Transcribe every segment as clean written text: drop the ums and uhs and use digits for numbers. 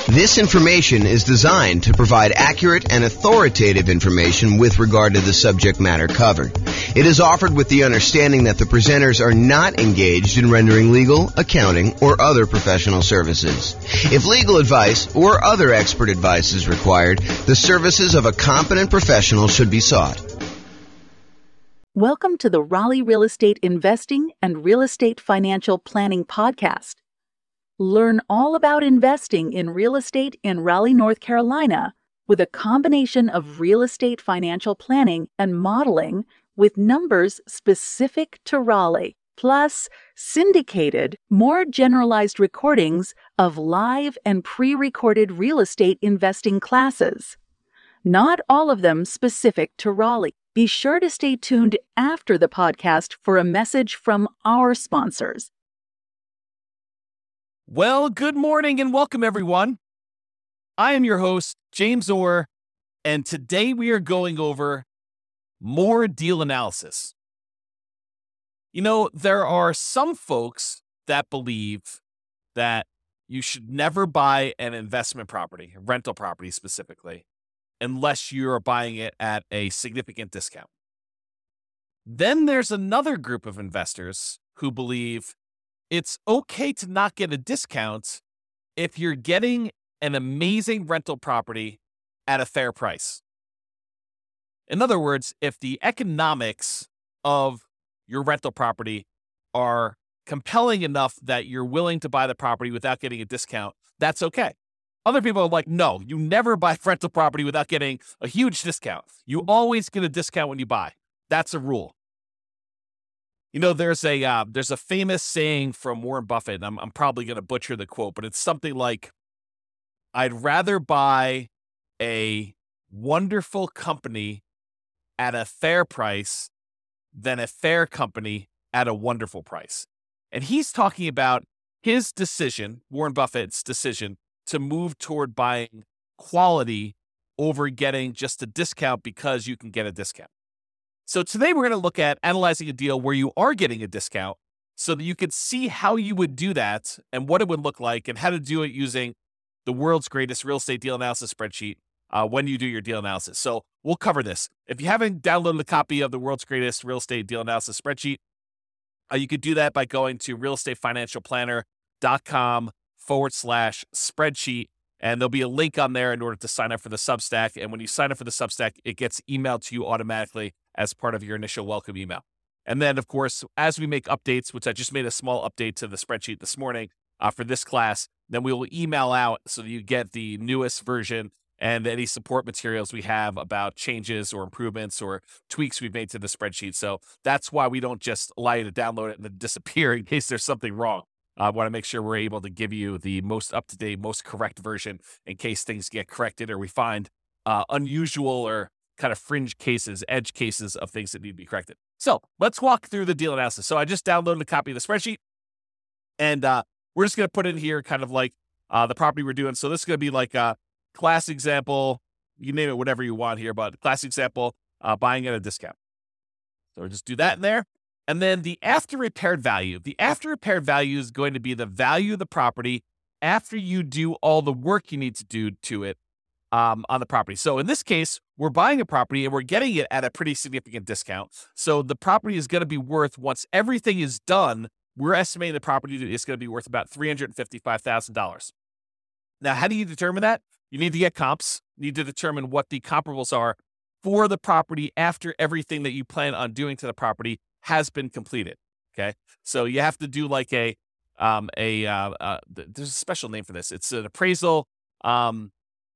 This information is designed to provide accurate and authoritative information with regard to the subject matter covered. It is offered with the understanding that the presenters are not engaged in rendering legal, accounting, or other professional services. If legal advice or other expert advice is required, the services of a competent professional should be sought. Welcome to the Raleigh Real Estate Investing and Real Estate Financial Planning Podcast. Learn all about investing in real estate in Raleigh, North Carolina, with a combination of real estate financial planning and modeling with numbers specific to Raleigh, plus syndicated, more generalized recordings of live and pre-recorded real estate investing classes. Not all of them specific to Raleigh. Be sure to stay tuned after the podcast for a message from our sponsors. Well, good morning and welcome, everyone. I am your host, James Orr, and today we are going over more deal analysis. You know, there are some folks that believe that you should never buy an investment property, a rental property specifically, unless you are buying it at a significant discount. Then there's another group of investors who believe it's okay to not get a discount if you're getting an amazing rental property at a fair price. In other words, if the economics of your rental property are compelling enough that you're willing to buy the property without getting a discount, that's okay. Other people are like, no, you never buy rental property without getting a huge discount. You always get a discount when you buy. That's a rule. You know, there's a famous saying from Warren Buffett, and I'm probably going to butcher the quote, but it's something like, I'd rather buy a wonderful company at a fair price than a fair company at a wonderful price. And he's talking about his decision, Warren Buffett's decision, to move toward buying quality over getting just a discount because you can get a discount. So today we're going to look at analyzing a deal where you are getting a discount so that you could see how you would do that and what it would look like and how to do it using the world's greatest real estate deal analysis spreadsheet when you do your deal analysis. So we'll cover this. If you haven't downloaded a copy of the world's greatest real estate deal analysis spreadsheet, you could do that by going to realestatefinancialplanner.com/spreadsheet. And there'll be a link on there in order to sign up for the Substack. And when you sign up for the Substack, it gets emailed to you automatically as part of your initial welcome email. And then, of course, as we make updates, which I just made a small update to the spreadsheet this morning for this class, then we will email out so that you get the newest version and any support materials we have about changes or improvements or tweaks we've made to the spreadsheet. So that's why we don't just allow you to download it and then disappear in case there's something wrong. I want to make sure we're able to give you the most up-to-date, most correct version in case things get corrected or we find unusual or kind of fringe cases, edge cases of things that need to be corrected. So let's walk through the deal analysis. So I just downloaded a copy of the spreadsheet, and we're just going to put in here kind of like the property we're doing. So this is going to be like a class example. You name it, whatever you want here, but class example, buying at a discount. So we'll just do that in there. And then the after repaired value. The after repaired value is going to be the value of the property after you do all the work you need to do to it on the property. So in this case, we're buying a property and we're getting it at a pretty significant discount. So the property is going to be worth, once everything is done, we're estimating the property is going to be worth about $355,000. Now, how do you determine that? You need to get comps. You need to determine what the comparables are for the property after everything that you plan on doing to the property has been completed. Okay. So you have to do like there's a special name for this. It's an appraisal. What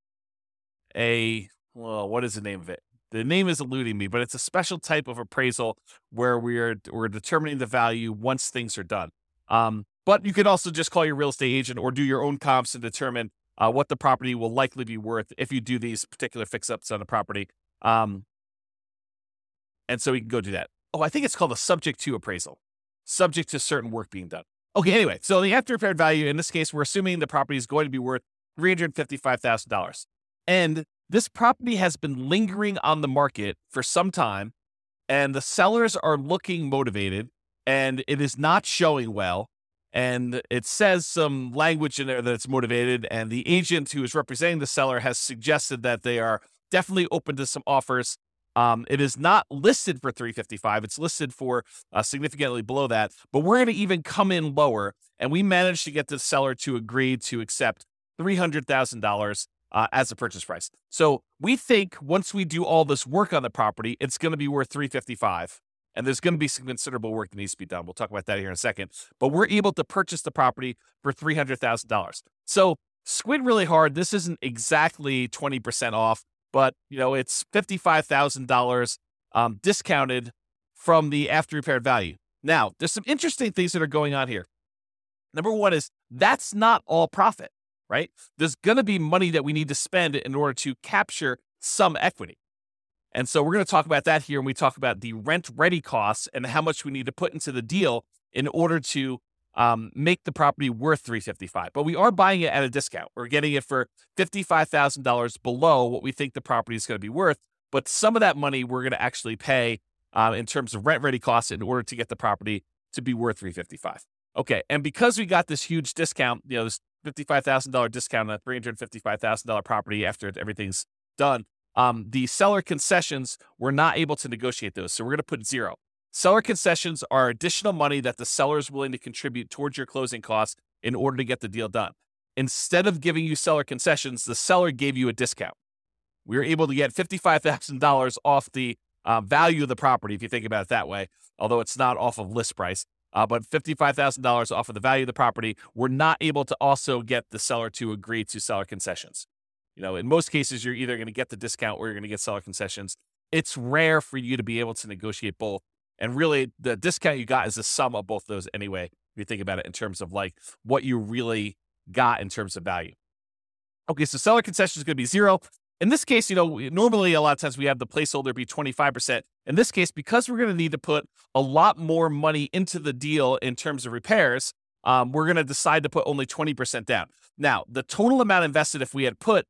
is the name of it? The name is eluding me, but it's a special type of appraisal where we're determining the value once things are done. But you could also just call your real estate agent or do your own comps and determine what the property will likely be worth if you do these particular fix-ups on the property. And so we can go do that. Oh, I think it's called a subject to appraisal, subject to certain work being done. Okay, anyway, so the after repaired value, in this case, we're assuming the property is going to be worth $355,000. And this property has been lingering on the market for some time, and the sellers are looking motivated, and it is not showing well. and it says some language in there that it's motivated, and the agent who is representing the seller has suggested that they are definitely open to some offers. It is not listed for $355. It's listed for significantly below that, but we're going to even come in lower, and we managed to get the seller to agree to accept $300,000 as a purchase price. So we think once we do all this work on the property, it's going to be worth $355. And there's going to be some considerable work that needs to be done. We'll talk about that here in a second. But we're able to purchase the property for $300,000. So squint really hard. This isn't exactly 20% off, but it's $55,000 discounted from the after repaired value. Now, there's some interesting things that are going on here. Number one is that's not all profit, right? There's going to be money that we need to spend in order to capture some equity. And so we're going to talk about that here when we talk about the rent-ready costs and how much we need to put into the deal in order to make the property worth $355. But we are buying it at a discount. We're getting it for $55,000 below what we think the property is going to be worth. But some of that money we're going to actually pay in terms of rent-ready costs in order to get the property to be worth $355. Okay, and because we got this huge discount, this $55,000 discount on a $355,000 property after everything's done, the seller concessions, we're not able to negotiate those. So we're going to put 0. Seller concessions are additional money that the seller is willing to contribute towards your closing costs in order to get the deal done. Instead of giving you seller concessions, the seller gave you a discount. We were able to get $55,000 off the value of the property, if you think about it that way, although it's not off of list price. But $55,000 off of the value of the property, we're not able to also get the seller to agree to seller concessions. In most cases, you're either going to get the discount or you're going to get seller concessions. It's rare for you to be able to negotiate both. And really, the discount you got is the sum of both those anyway, if you think about it in terms of like what you really got in terms of value. Okay, so seller concession is going to be 0. In this case, normally a lot of times we have the placeholder be 25%. In this case, because we're going to need to put a lot more money into the deal in terms of repairs, we're going to decide to put only 20% down. Now, the total amount invested, if we had put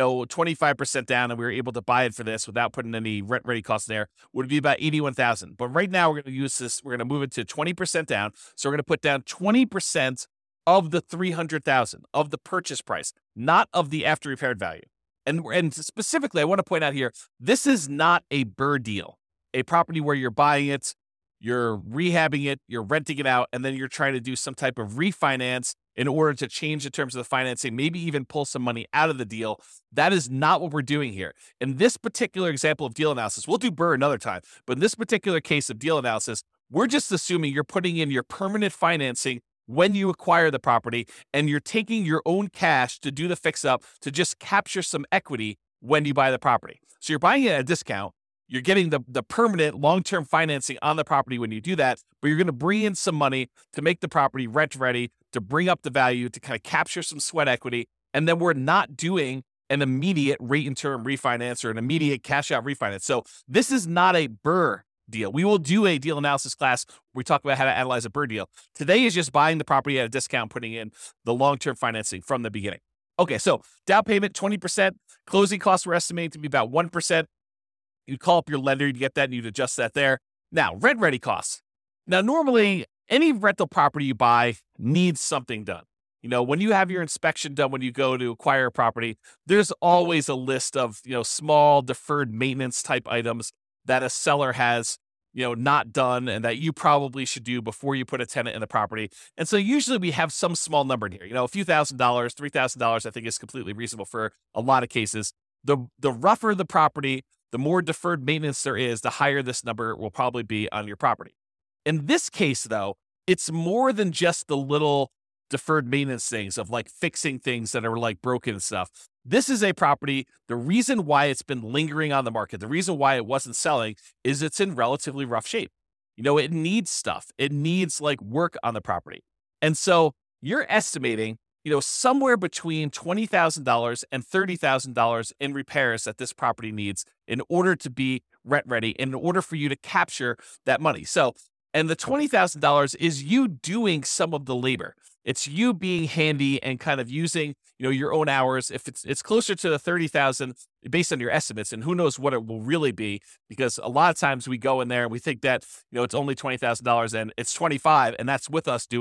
25% down and we were able to buy it for this without putting any rent ready costs there, would be about $81,000. But right now we're going to use this, we're going to move it to 20% down. So we're going to put down 20% of the $300,000 of the purchase price, not of the after repaired value. And specifically, I want to point out here, this is not a BRRRR deal, a property where you're buying it, you're rehabbing it, you're renting it out, and then you're trying to do some type of refinance in order to change the terms of the financing, maybe even pull some money out of the deal. That is not what we're doing here. In this particular example of deal analysis, we'll do BRRRR another time, but in this particular case of deal analysis, we're just assuming you're putting in your permanent financing when you acquire the property, and you're taking your own cash to do the fix-up to just capture some equity when you buy the property. So you're buying it at a discount. You're getting the permanent long-term financing on the property when you do that, but you're going to bring in some money to make the property rent-ready, to bring up the value, to kind of capture some sweat equity, and then we're not doing an immediate rate-and-term refinance or an immediate cash-out refinance. So this is not a BRRRR deal. We will do a deal analysis class where we talk about how to analyze a BRRRR deal. Today is just buying the property at a discount, putting in the long-term financing from the beginning. Okay, so down payment, 20%. Closing costs we're estimating to be about 1%. You'd call up your lender, you'd get that, and you'd adjust that there. Now, rent-ready costs. Now, normally, any rental property you buy needs something done. When you have your inspection done, when you go to acquire a property, there's always a list of, small deferred maintenance type items that a seller has, not done and that you probably should do before you put a tenant in the property. And so usually we have some small number in here, a few $1,000, $3,000, I think is completely reasonable for a lot of cases. The rougher the property, the more deferred maintenance there is, the higher this number will probably be on your property. In this case, though, it's more than just the little deferred maintenance things of like fixing things that are like broken and stuff. This is a property, the reason why it's been lingering on the market, the reason why it wasn't selling is it's in relatively rough shape. It needs stuff. It needs like work on the property. And so you're estimating, somewhere between $20,000 and $30,000 in repairs that this property needs in order to be rent ready, in order for you to capture that money. So, and the $20,000 is you doing some of the labor. It's you being handy and kind of using, your own hours. If it's closer to the $30,000 based on your estimates, and who knows what it will really be, because a lot of times we go in there and we think that, it's only $20,000 and it's $25,000, and that's with us doing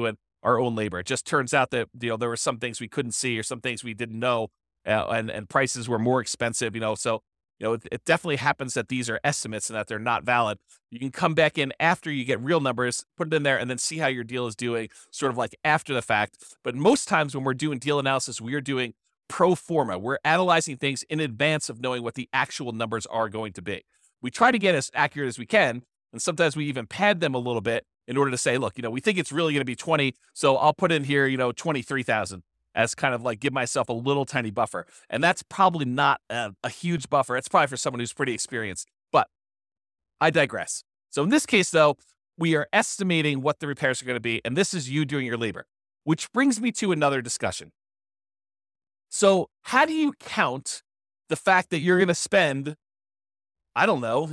our own labor. It just turns out that, there were some things we couldn't see or some things we didn't know, and prices were more expensive, so, it definitely happens that these are estimates and that they're not valid. You can come back in after you get real numbers, put it in there, and then see how your deal is doing sort of like after the fact. But most times when we're doing deal analysis, we are doing pro forma. We're analyzing things in advance of knowing what the actual numbers are going to be. We try to get as accurate as we can, and sometimes we even pad them a little bit in order to say, look, we think it's really going to be 20, so I'll put in here, 23,000 as kind of like give myself a little tiny buffer. And that's probably not a huge buffer. It's probably for someone who's pretty experienced, but I digress. So in this case, though, we are estimating what the repairs are going to be, and this is you doing your labor, which brings me to another discussion. So how do you count the fact that you're going to spend, I don't know,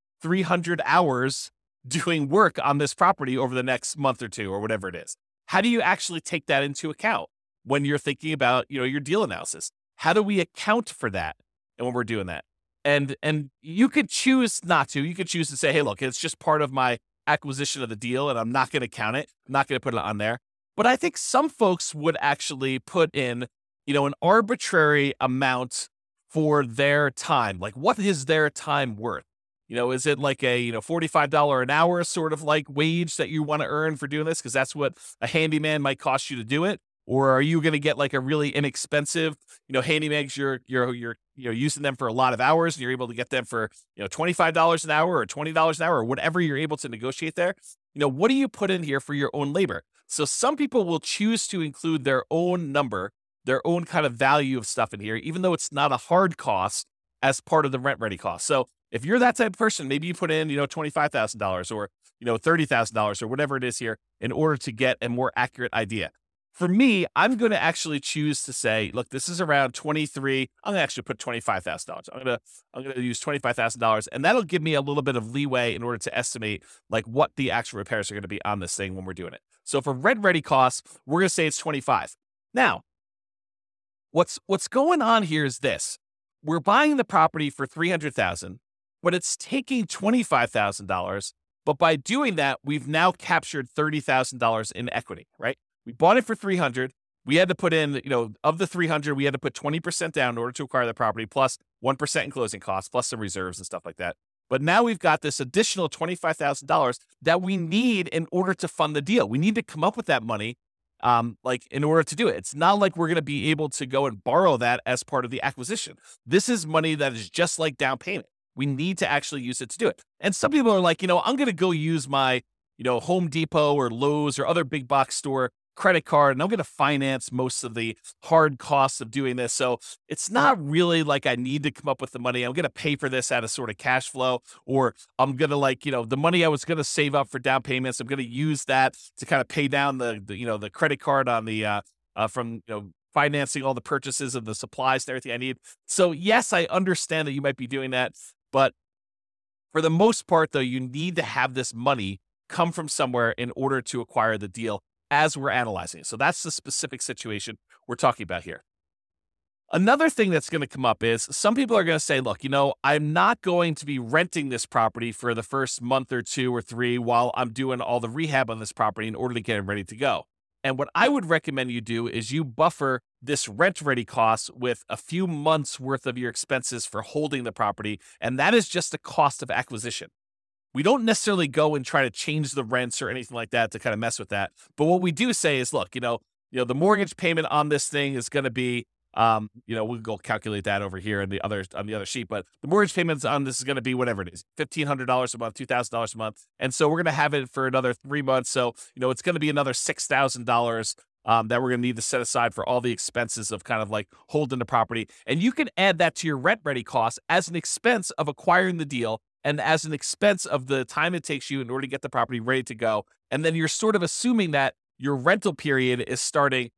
300 hours doing work on this property over the next month or two or whatever it is? How do you actually take that into account when you're thinking about, your deal analysis? How do we account for that? And when we're doing that, and you could choose not to. You could choose to say, hey, look, it's just part of my acquisition of the deal, and I'm not going to count it. I'm not going to put it on there. But I think some folks would actually put in, an arbitrary amount for their time. Like, what is their time worth? Is it like a, $45 an hour sort of like wage that you want to earn for doing this? Because that's what a handyman might cost you to do it. Or are you going to get like a really inexpensive, handyman? You're using them for a lot of hours and you're able to get them for, $25 an hour or $20 an hour or whatever you're able to negotiate there. What do you put in here for your own labor? So some people will choose to include their own number, their own kind of value of stuff in here, even though it's not a hard cost as part of the rent ready cost. So if you're that type of person, maybe you put in, $25,000 or, $30,000 or whatever it is here in order to get a more accurate idea. For me, I'm going to actually choose to say, look, this is around 23. I'm going to actually put $25,000. I'm going to use $25,000, and that'll give me a little bit of leeway in order to estimate like what the actual repairs are going to be on this thing when we're doing it. So for rent ready costs, we're going to say it's 25. Now, what's going on here is this: we're buying the property for $300,000, but it's taking $25,000. But by doing that, we've now captured $30,000 in equity, right? We bought it for $300,000. We had to put in, of the $300,000, we had to put 20% down in order to acquire the property, plus 1% in closing costs, plus some reserves and stuff like that. But now we've got this additional $25,000 that we need in order to fund the deal. We need to come up with that money, in order to do it. It's not like we're going to be able to go and borrow that as part of the acquisition. This is money that is just like down payment. We need to actually use it to do it. And some people are like, I'm going to go use my, Home Depot or Lowe's or other big box store credit card, and I'm going to finance most of the hard costs of doing this. So it's not really like I need to come up with the money. I'm going to pay for this out of sort of cash flow, or I'm going to the money I was going to save up for down payments, I'm going to use that to kind of pay down the credit card on the, from, financing all the purchases of the supplies and everything I need. So yes, I understand that you might be doing that, but for the most part though, you need to have this money come from somewhere in order to acquire the deal as we're analyzing it. So that's the specific situation we're talking about here. Another thing that's going to come up is some people are going to say, look, I'm not going to be renting this property for the first month or 2 or 3 while I'm doing all the rehab on this property in order to get it ready to go. And what I would recommend you do is you buffer this rent ready cost with a few months worth of your expenses for holding the property. And that is just the cost of acquisition. We don't necessarily go and try to change the rents or anything like that to kind of mess with that. But what we do say is, look, the mortgage payment on this thing is going to be, we'll go calculate that over here on the other sheet. But the mortgage payments on this is going to be whatever it is, $1,500 a month, $2,000 a month. And so we're going to have it for another 3 months. So, it's going to be another $6,000 that we're going to need to set aside for all the expenses of kind of like holding the property. And you can add that to your rent ready costs as an expense of acquiring the deal and as an expense of the time it takes you in order to get the property ready to go. And then you're sort of assuming that your rental period is starting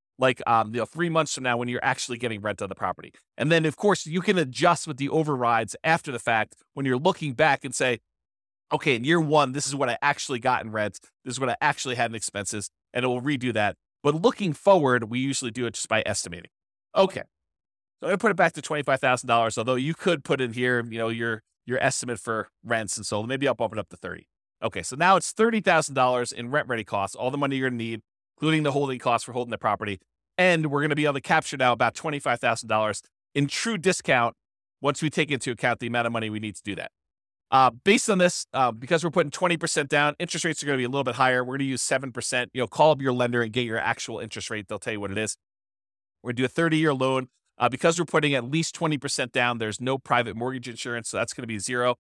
3 months from now when you're actually getting rent on the property. And then, of course, you can adjust with the overrides after the fact when you're looking back and say, okay, in year 1, this is what I actually got in rent. This is what I actually had in expenses, and it will redo that. But looking forward, we usually do it just by estimating. Okay. So I'm going to put it back to $25,000, although you could put in here, your estimate for rents. And so maybe I'll bump it up to 30. Okay. So now it's $30,000 in rent ready costs, all the money you're going to need including the holding costs for holding the property. And we're going to be able to capture now about $25,000 in true discount once we take into account the amount of money we need to do that. Based on this, because we're putting 20% down, interest rates are going to be a little bit higher. We're going to use 7%. Call up your lender and get your actual interest rate. They'll tell you what it is. We're going to do a 30-year loan. Because we're putting at least 20% down, there's no private mortgage insurance, so that's going to be zero.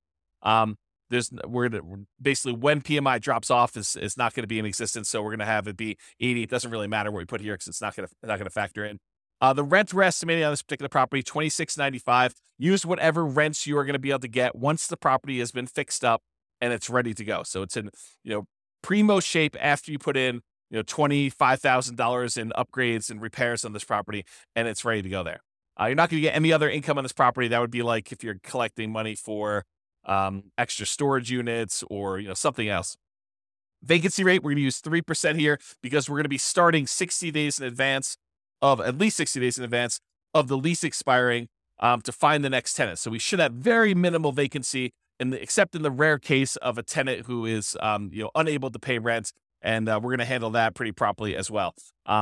We're basically, when PMI drops off, is not going to be in existence, so we're going to have it be 80. It doesn't really matter what we put here because it's not going to factor in. The rent we're estimating on this particular property, $26.95. Use whatever rents you are going to be able to get once the property has been fixed up and it's ready to go. So it's in primo shape after you put in $25,000 in upgrades and repairs on this property, and it's ready to go there. You're not going to get any other income on this property. That would be like if you're collecting money for extra storage units or something else. Vacancy rate, we're going to use 3% here because we're going to be starting 60 days in advance of at least 60 days in advance of the lease expiring to find the next tenant. So we should have very minimal vacancy, except in the rare case of a tenant who is unable to pay rent. And we're going to handle that pretty properly as well.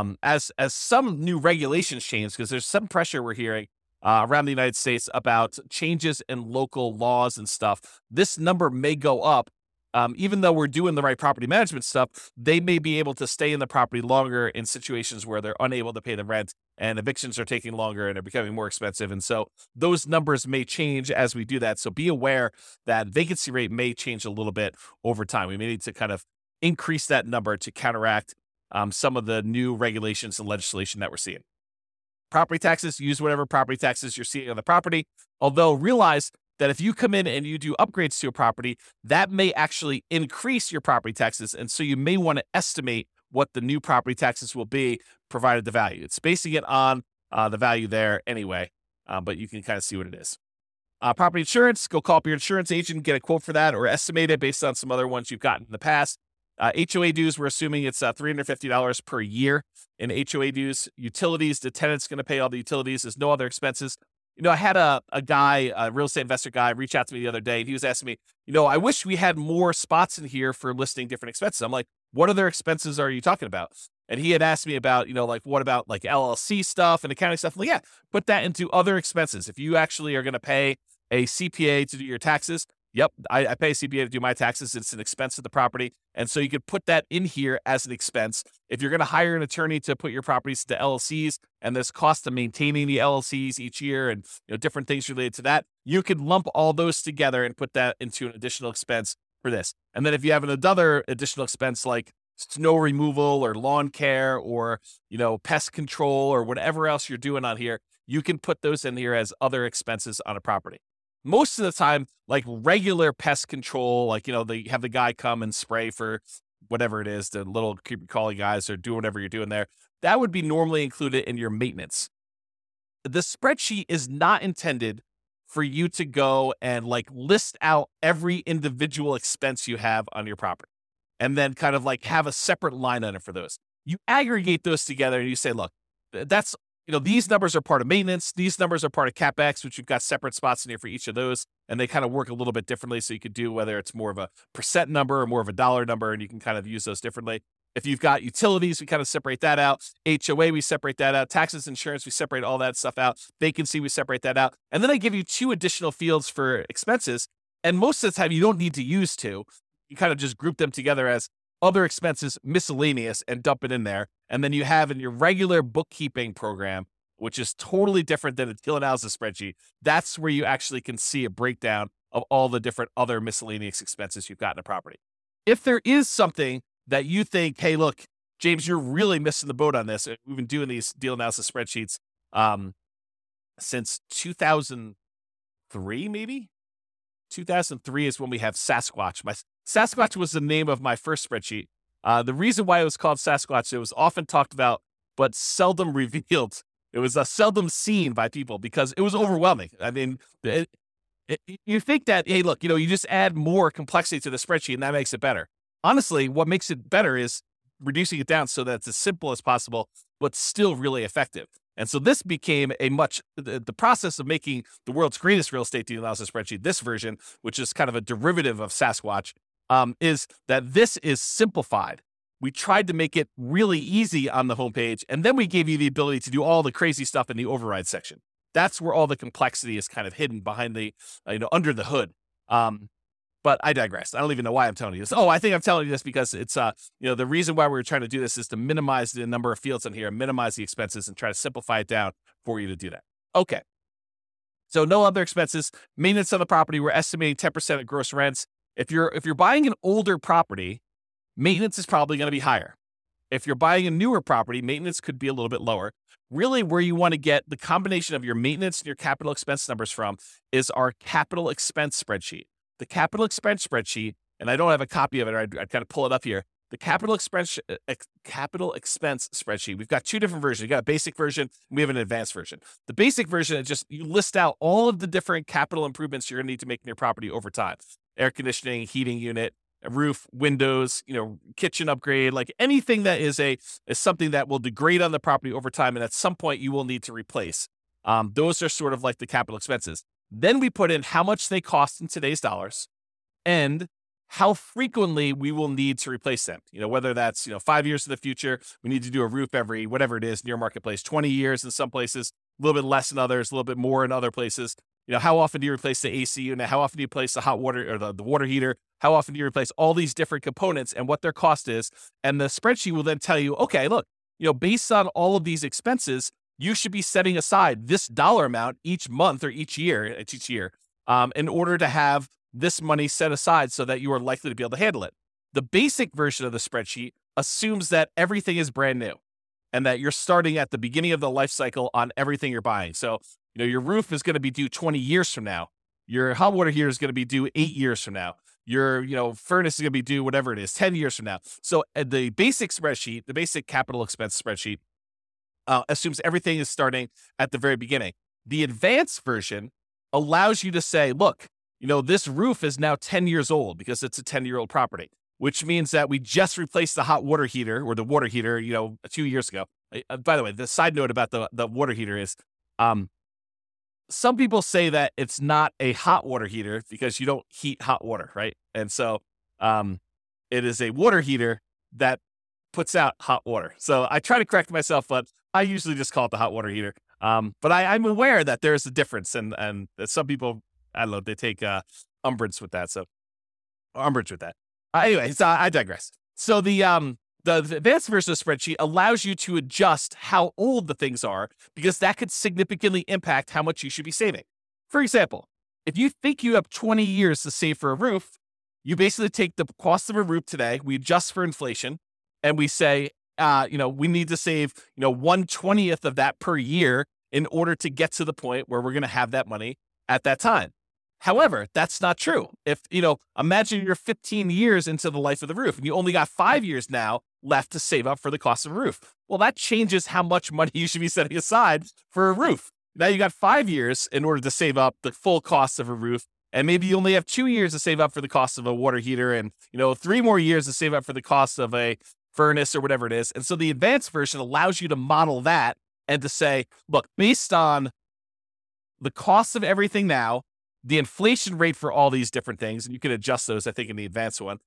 As some new regulations change, because there's some pressure we're hearing around the United States about changes in local laws and stuff, this number may go up. Even though we're doing the right property management stuff, they may be able to stay in the property longer in situations where they're unable to pay the rent and evictions are taking longer and are becoming more expensive. And so those numbers may change as we do that. So be aware that vacancy rate may change a little bit over time. We may need to kind of increase that number to counteract some of the new regulations and legislation that we're seeing. Property taxes, use whatever property taxes you're seeing on the property. Although realize that if you come in and you do upgrades to a property, that may actually increase your property taxes. And so you may want to estimate what the new property taxes will be, provided the value. It's basing it on the value there anyway, but you can kind of see what it is. Property insurance, go call up your insurance agent, get a quote for that, or estimate it based on some other ones you've gotten in the past. HOA dues, we're assuming it's $350 per year in HOA dues. Utilities, the tenant's going to pay all the utilities. There's no other expenses. I had a guy, a real estate investor guy, reach out to me the other day, and he was asking me, I wish we had more spots in here for listing different expenses. I'm like, what other expenses are you talking about? And he had asked me about, what about like LLC stuff and accounting stuff? I'm like, yeah, put that into other expenses. If you actually are going to pay a CPA to do your taxes, yep, I pay a CPA to do my taxes. It's an expense of the property. And so you could put that in here as an expense. If you're going to hire an attorney to put your properties to LLCs and there's cost of maintaining the LLCs each year and different things related to that, you could lump all those together and put that into an additional expense for this. And then if you have another additional expense like snow removal or lawn care or, pest control or whatever else you're doing on here, you can put those in here as other expenses on a property. Most of the time, like regular pest control, like, they have the guy come and spray for whatever it is, the little creepy crawly guys or do whatever you're doing there. That would be normally included in your maintenance. The spreadsheet is not intended for you to go and like list out every individual expense you have on your property and then kind of like have a separate line item for those. You aggregate those together and you say, look, that's these numbers are part of maintenance. These numbers are part of CapEx, which you've got separate spots in here for each of those. And they kind of work a little bit differently. So you could do whether it's more of a percent number or more of a dollar number, and you can kind of use those differently. If you've got utilities, we kind of separate that out. HOA, we separate that out. Taxes, insurance, we separate all that stuff out. Vacancy, we separate that out. And then I give you 2 additional fields for expenses. And most of the time, you don't need to use 2. You kind of just group them together as other expenses, miscellaneous, and dump it in there. And then you have in your regular bookkeeping program, which is totally different than a deal analysis spreadsheet, that's where you actually can see a breakdown of all the different other miscellaneous expenses you've got in a property. If there is something that you think, hey, look, James, you're really missing the boat on this. We've been doing these deal analysis spreadsheets since 2003, maybe? 2003 is when we have Sasquatch. Sasquatch was the name of my first spreadsheet. The reason why it was called Sasquatch, it was often talked about, but seldom revealed. It was seldom seen by people because it was overwhelming. I mean, you think that, hey, look, you just add more complexity to the spreadsheet and that makes it better. Honestly, what makes it better is reducing it down so that it's as simple as possible, but still really effective. And so this became the process of making the world's greatest real estate deal analysis spreadsheet, this version, which is kind of a derivative of Sasquatch, is that this is simplified. we tried to make it really easy on the homepage, and then we gave you the ability to do all the crazy stuff in the override section. That's where all the complexity is kind of hidden behind the, under the hood. But I digress. I don't even know why I'm telling you this. Oh, I think I'm telling you this because it's, the reason why we're trying to do this is to minimize the number of fields in here, minimize the expenses, and try to simplify it down for you to do that. Okay. So no other expenses. Maintenance on the property, we're estimating 10% of gross rents. If you're buying an older property, maintenance is probably going to be higher. If you're buying a newer property, maintenance could be a little bit lower. Really, where you want to get the combination of your maintenance and your capital expense numbers from is our capital expense spreadsheet. The capital expense spreadsheet, and I don't have a copy of it, or I'd kind of pull it up here. The capital expense spreadsheet. We've got two different versions. We've got a basic version, and we have an advanced version. The basic version is just you list out all of the different capital improvements you're going to need to make in your property over time. Air conditioning, heating unit, a roof, windows, kitchen upgrade, like anything that is something that will degrade on the property over time, and at some point you will need to replace. Those are sort of like the capital expenses. Then we put in how much they cost in today's dollars and how frequently we will need to replace them. Whether that's, 5 years in the future, we need to do a roof every, whatever it is in your marketplace, 20 years in some places, a little bit less in others, a little bit more in other places. How often do you replace the AC unit? How often do you replace the hot water or the water heater? How often do you replace all these different components and what their cost is? And the spreadsheet will then tell you, okay, look, based on all of these expenses, you should be setting aside this dollar amount each month or each year, in order to have this money set aside so that you are likely to be able to handle it. The basic version of the spreadsheet assumes that everything is brand new and that you're starting at the beginning of the life cycle on everything you're buying. So, your roof is going to be due 20 years from now. Your hot water heater is going to be due 8 years from now. Your, furnace is going to be due whatever it is, 10 years from now. So the basic spreadsheet, the basic capital expense spreadsheet, assumes everything is starting at the very beginning. The advanced version allows you to say, look, this roof is now 10 years old because it's a 10-year-old property, which means that we just replaced the hot water heater or the water heater, 2 years ago. By the way, the side note about the water heater is, some people say that it's not a hot water heater because you don't heat hot water, right? And so it is a water heater that puts out hot water. So I try to correct myself, but I usually just call it the hot water heater. But I'm aware that there's a difference, and that some people, I don't know, they take umbrage with that. Anyway, so I digress. So the advanced version of the spreadsheet allows you to adjust how old the things are because that could significantly impact how much you should be saving. For example, if you think you have 20 years to save for a roof, you basically take the cost of a roof today, we adjust for inflation, and we say, we need to save, 1/20th of that per year in order to get to the point where we're going to have that money at that time. However, that's not true. If, imagine you're 15 years into the life of the roof and you only got 5 years now left to save up for the cost of a roof. Well, that changes how much money you should be setting aside for a roof. Now you got 5 years in order to save up the full cost of a roof. And maybe you only have 2 years to save up for the cost of a water heater and, 3 more years to save up for the cost of a furnace or whatever it is. And so the advanced version allows you to model that and to say, look, based on the cost of everything now, the inflation rate for all these different things, and you can adjust those, I think, in the advanced one,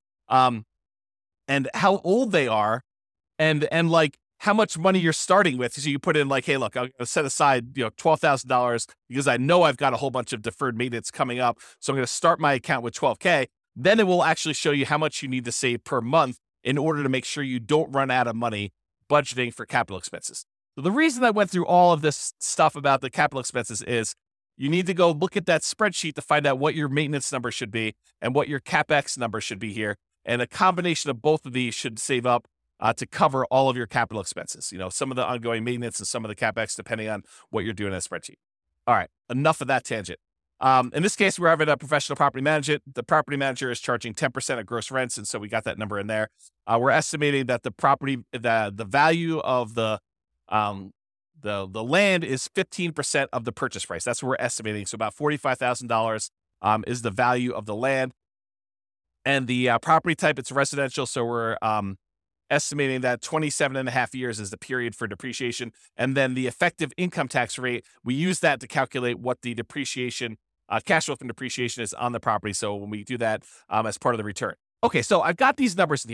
and how old they are, and like how much money you're starting with. So you put in like, hey, look, I'm going to set aside, $12,000 because I know I've got a whole bunch of deferred maintenance coming up. So I'm going to start my account with $12K. Then it will actually show you how much you need to save per month in order to make sure you don't run out of money budgeting for capital expenses. So the reason I went through all of this stuff about the capital expenses is you need to go look at that spreadsheet to find out what your maintenance number should be and what your CapEx number should be here. And a combination of both of these should save up to cover all of your capital expenses. Some of the ongoing maintenance and some of the CapEx, depending on what you're doing in a spreadsheet. All right, enough of that tangent. In this case, we're having a professional property manager. The property manager is charging 10% of gross rents, and so we got that number in there. We're estimating that the value of the land is 15% of the purchase price. That's what we're estimating. So about $45,000 is the value of the land. And the property type, it's residential. So we're estimating that 27 and a half years is the period for depreciation. And then the effective income tax rate, we use that to calculate what the depreciation, cash flow from depreciation is on the property. So when we do that as part of the return. Okay, so I've got these numbers in here.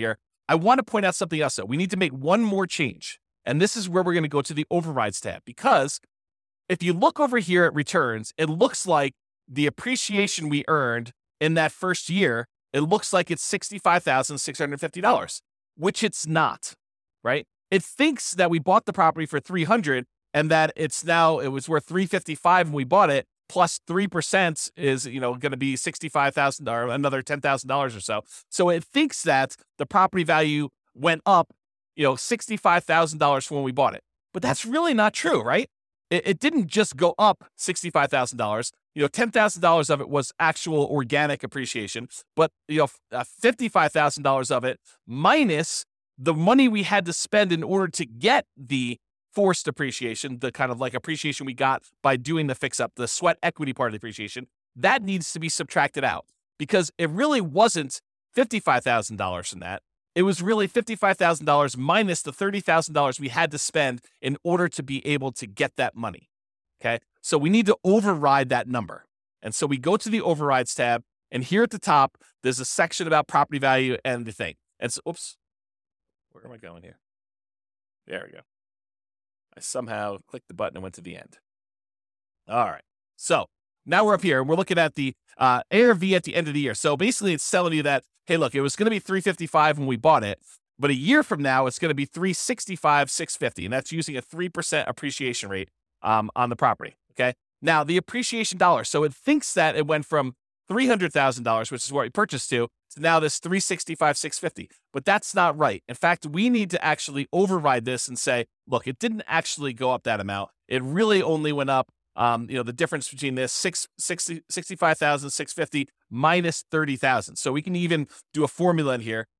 I want to point out something else, though. We need to make one more change. And this is where we're going to go to the overrides tab, because if you look over here at returns, it looks like the appreciation we earned in that first year, it looks like it's $65,650, which it's not, right? It thinks that we bought the property for $300 and that it was worth $355 when we bought it, plus 3% is, going to be $65,000, another $10,000 or so. So it thinks that the property value went up, $65,000 from when we bought it. But that's really not true, right? It didn't just go up $65,000. $10,000 of it was actual organic appreciation, but $55,000 of it minus the money we had to spend in order to get the forced appreciation, the kind of like appreciation we got by doing the fix up, the sweat equity part of the appreciation, that needs to be subtracted out, because it really wasn't $55,000 from that. It was really $55,000 minus the $30,000 we had to spend in order to be able to get that money. Okay. So we need to override that number. And so we go to the overrides tab, and here at the top, there's a section about property value and the thing. And so, oops, where am I going here? There we go. I somehow clicked the button and went to the end. All right. So now we're up here and we're looking at the ARV at the end of the year. So basically it's telling you that, hey, look, it was going to be $355 when we bought it, but a year from now, it's going to be $365,650. And that's using a 3% appreciation rate on the property. Okay. Now the appreciation dollar. So it thinks that it went from $300,000, which is what we purchased to now this $365,650. But that's not right. In fact, we need to actually override this and say, look, it didn't actually go up that amount. It really only went up, the difference between this $65,650 minus $30,000. So we can even do a formula in here,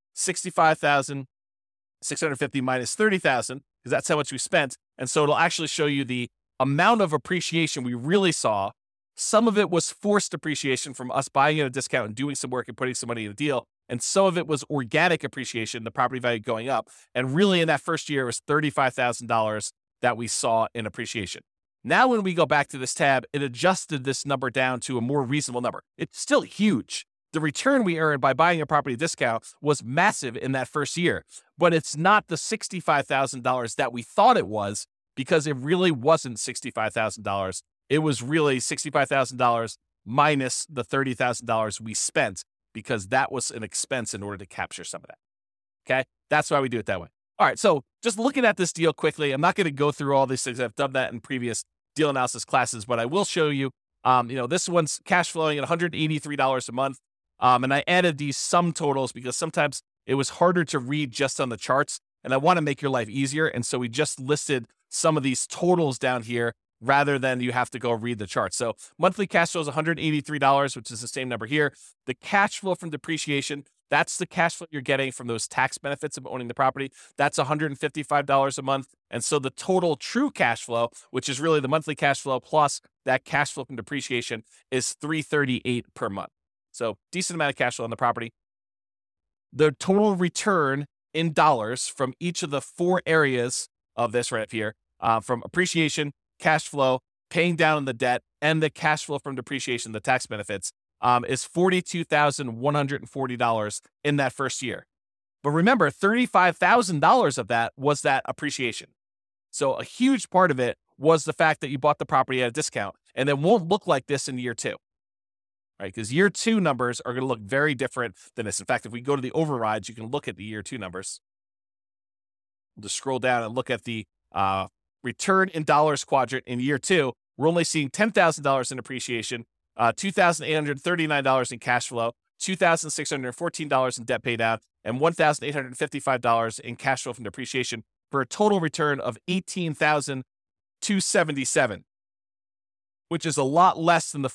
$65,650 minus $30,000, because that's how much we spent. And so it'll actually show you the amount of appreciation we really saw. Some of it was forced appreciation from us buying at a discount and doing some work and putting some money in the deal. And some of it was organic appreciation, the property value going up. And really in that first year, it was $35,000 that we saw in appreciation. Now, when we go back to this tab, it adjusted this number down to a more reasonable number. It's still huge. The return we earned by buying a property discount was massive in that first year, but it's not the $65,000 that we thought it was, because it really wasn't $65,000. It was really $65,000 minus the $30,000 we spent, because that was an expense in order to capture some of that. Okay. That's why we do it that way. All right. So just looking at this deal quickly, I'm not going to go through all these things. I've done that in previous deal analysis classes, but I will show you, this one's cash flowing at $183 a month. And I added these sum totals because sometimes it was harder to read just on the charts, and I want to make your life easier. And so we just listed some of these totals down here rather than you have to go read the chart. So monthly cash flow is $183, which is the same number here. The cash flow from depreciation, that's the cash flow you're getting from those tax benefits of owning the property. That's $155 a month. And so the total true cash flow, which is really the monthly cash flow plus that cash flow from depreciation, is $338 per month. So decent amount of cash flow on the property. The total return in dollars from each of the four areas of this right up here, from appreciation, cash flow, paying down the debt, and the cash flow from depreciation, the tax benefits, is $42,140 in that first year. But remember, $35,000 of that was that appreciation. So a huge part of it was the fact that you bought the property at a discount, and it won't look like this in year two, right? Because year two numbers are going to look very different than this. In fact, if we go to the overrides, you can look at the year two numbers. We'll just scroll down and look at the return in dollars quadrant in year two. We're only seeing $10,000 in appreciation, $2,839 in cash flow, $2,614 in debt pay down, and $1,855 in cash flow from depreciation, for a total return of $18,277, which is a lot less than the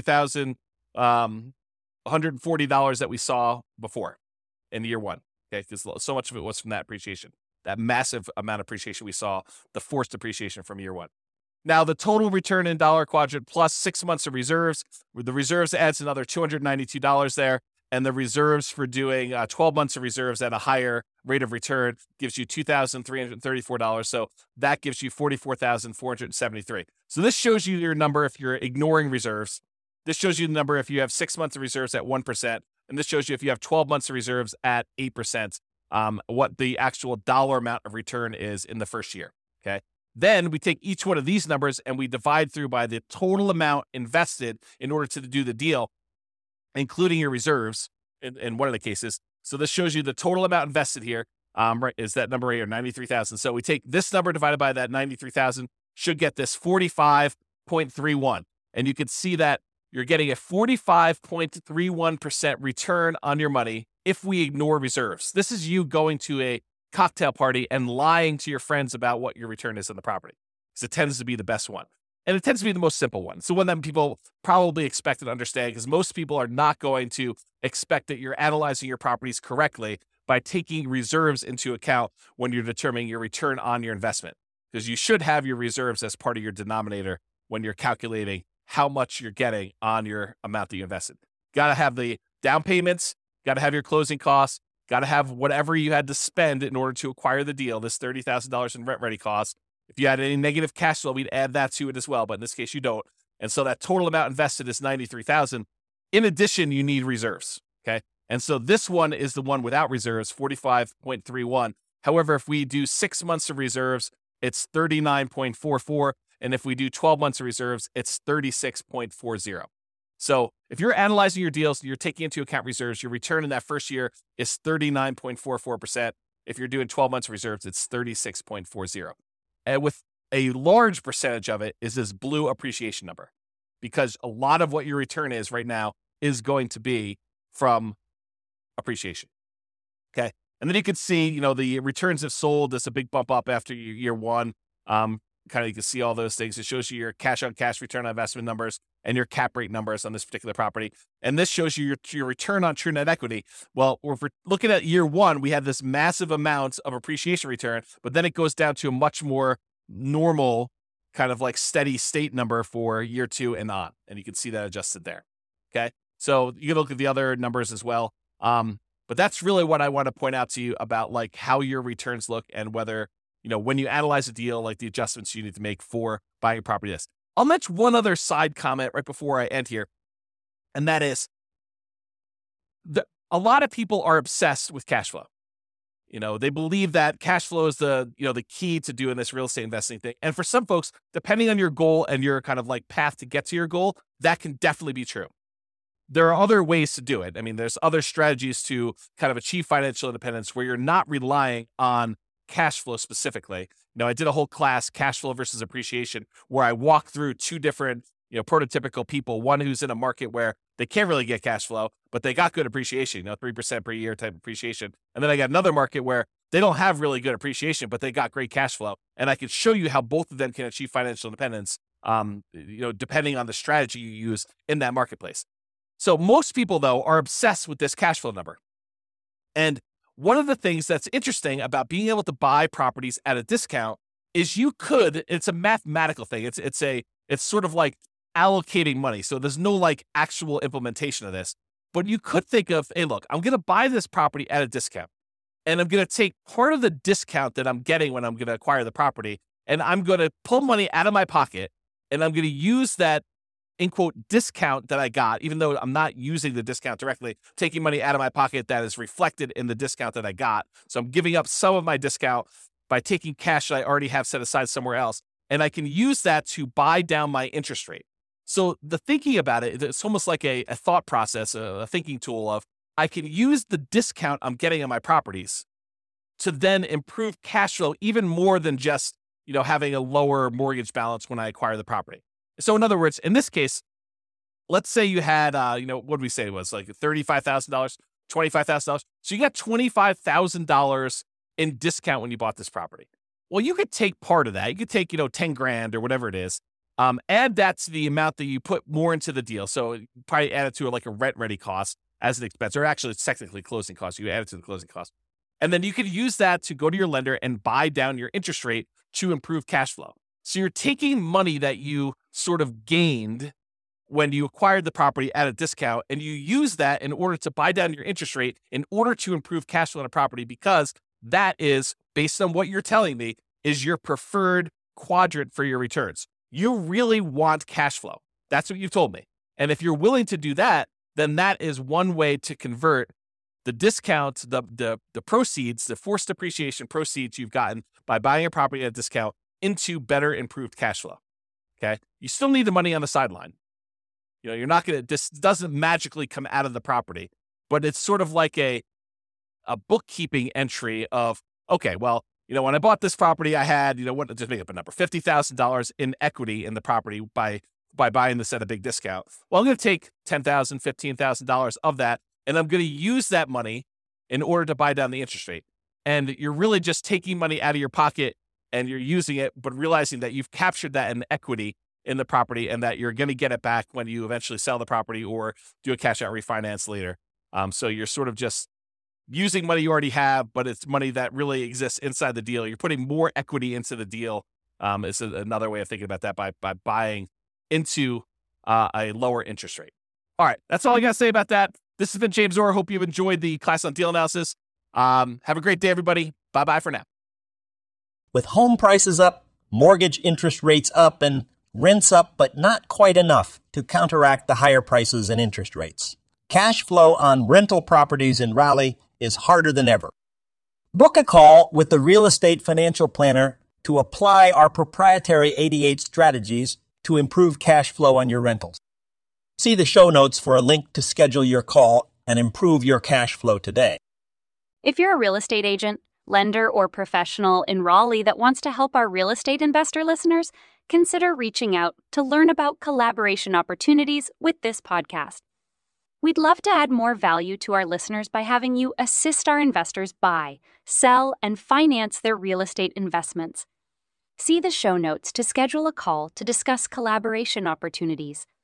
$42,140 that we saw before in year one. Okay, because so much of it was from that appreciation, that massive amount of appreciation we saw, the forced appreciation from year one. Now, the total return in dollar quadrant plus 6 months of reserves, the reserves adds another $292 there, and the reserves for doing 12 months of reserves at a higher rate of return gives you $2,334. So that gives you $44,473. So this shows you your number if you're ignoring reserves. This shows you the number if you have 6 months of reserves at 1%. And this shows you if you have 12 months of reserves at 8%. what the actual dollar amount of return is in the first year. Okay. Then we take each one of these numbers and we divide through by the total amount invested in order to do the deal, including your reserves in one of the cases. So this shows you the total amount invested here. Right, is that number right here, 93,000. So we take this number divided by that 93,000 should get this 45.31. And you can see that you're getting a 45.31% return on your money if we ignore reserves. This is you going to a cocktail party and lying to your friends about what your return is on the property, because it tends to be the best one. And it tends to be the most simple one. So one that people probably expect and understand, because most people are not going to expect that you're analyzing your properties correctly by taking reserves into account when you're determining your return on your investment, because you should have your reserves as part of your denominator when you're calculating how much you're getting on your amount that you invested. Got to have the down payments, got to have your closing costs, got to have whatever you had to spend in order to acquire the deal, this $30,000 in rent ready costs. If you had any negative cash flow, we'd add that to it as well, but in this case you don't. And so that total amount invested is $93,000. In addition, you need reserves, okay? And so this one is the one without reserves, 45.31. However, if we do 6 months of reserves, it's 39.44. And if we do 12 months of reserves, it's 36.40. So if you're analyzing your deals and you're taking into account reserves, your return in that first year is 39.44%. If you're doing 12 months of reserves, it's 36.40. And with a large percentage of it is this blue appreciation number, because a lot of what your return is right now is going to be from appreciation. Okay. And then you can see, the returns have sold. There's a big bump up after year one. You can see all those things. It shows you your cash on cash return on investment numbers and your cap rate numbers on this particular property. And this shows you your return on true net equity. Well, if we're looking at year one, we had this massive amount of appreciation return, but then it goes down to a much more normal kind of like steady state number for year two and on. And you can see that adjusted there. Okay. So you can look at the other numbers as well. But that's really what I want to point out to you about like how your returns look and whether, when you analyze a deal, like the adjustments you need to make for buying a property. I'll mention one other side comment right before I end here. And that is a lot of people are obsessed with cash flow. They believe that cash flow is the key to doing this real estate investing thing. And for some folks, depending on your goal and your kind of like path to get to your goal, that can definitely be true. There are other ways to do it. I mean, there's other strategies to kind of achieve financial independence where you're not relying on cash flow specifically. I did a whole class, cash flow versus appreciation, where I walked through two different, prototypical people. One who's in a market where they can't really get cash flow, but they got good appreciation, 3% per year type appreciation. And then I got another market where they don't have really good appreciation, but they got great cash flow. And I could show you how both of them can achieve financial independence, depending on the strategy you use in that marketplace. So most people, though, are obsessed with this cash flow number. And one of the things that's interesting about being able to buy properties at a discount is it's a mathematical thing. It's sort of like allocating money. So there's no like actual implementation of this, but you could think of, hey, look, I'm going to buy this property at a discount and I'm going to take part of the discount that I'm getting when I'm going to acquire the property. And I'm going to pull money out of my pocket and I'm going to use that in quote discount that I got, even though I'm not using the discount directly, taking money out of my pocket that is reflected in the discount that I got. So I'm giving up some of my discount by taking cash that I already have set aside somewhere else. And I can use that to buy down my interest rate. So the thinking about it, it's almost like a thought process, a thinking tool of I can use the discount I'm getting on my properties to then improve cash flow even more than just, having a lower mortgage balance when I acquire the property. So in other words, in this case, let's say you had, what did we say it was like $35,000, $25,000. So you got $25,000 in discount when you bought this property. Well, you could take part of that. You could take, 10 grand or whatever it is. Add that to the amount that you put more into the deal. So probably add it to like a rent ready cost as an expense, or actually it's technically closing costs. You add it to the closing cost. And then you could use that to go to your lender and buy down your interest rate to improve cash flow. So you're taking money that you sort of gained when you acquired the property at a discount, and you use that in order to buy down your interest rate in order to improve cash flow on a property, because that is, based on what you're telling me, is your preferred quadrant for your returns. You really want cash flow. That's what you've told me. And if you're willing to do that, then that is one way to convert the discount, the proceeds, the forced depreciation proceeds you've gotten by buying a property at a discount into better improved cash flow. Okay. You still need the money on the sideline. You're not going to, this doesn't magically come out of the property, but it's sort of like a bookkeeping entry of, okay, well, when I bought this property, I had, just make up a number, $50,000 in equity in the property by buying this at a big discount. Well, I'm going to take $10,000, $15,000 of that, and I'm going to use that money in order to buy down the interest rate. And you're really just taking money out of your pocket and you're using it, but realizing that you've captured that in equity in the property and that you're going to get it back when you eventually sell the property or do a cash out refinance later. So you're sort of just using money you already have, but it's money that really exists inside the deal. You're putting more equity into the deal. Is another way of thinking about that by buying into a lower interest rate. All right, that's all I got to say about that. This has been James Orr. Hope you've enjoyed the class on deal analysis. Have a great day, everybody. Bye-bye for now. With home prices up, mortgage interest rates up, and rents up, but not quite enough to counteract the higher prices and interest rates. Cash flow on rental properties in Raleigh is harder than ever. Book a call with the Real Estate Financial Planner to apply our proprietary 88 strategies to improve cash flow on your rentals. See the show notes for a link to schedule your call and improve your cash flow today. If you're a real estate agent, lender, or professional in Raleigh that wants to help our real estate investor listeners, consider reaching out to learn about collaboration opportunities with this podcast. We'd love to add more value to our listeners by having you assist our investors buy, sell, and finance their real estate investments. See the show notes to schedule a call to discuss collaboration opportunities.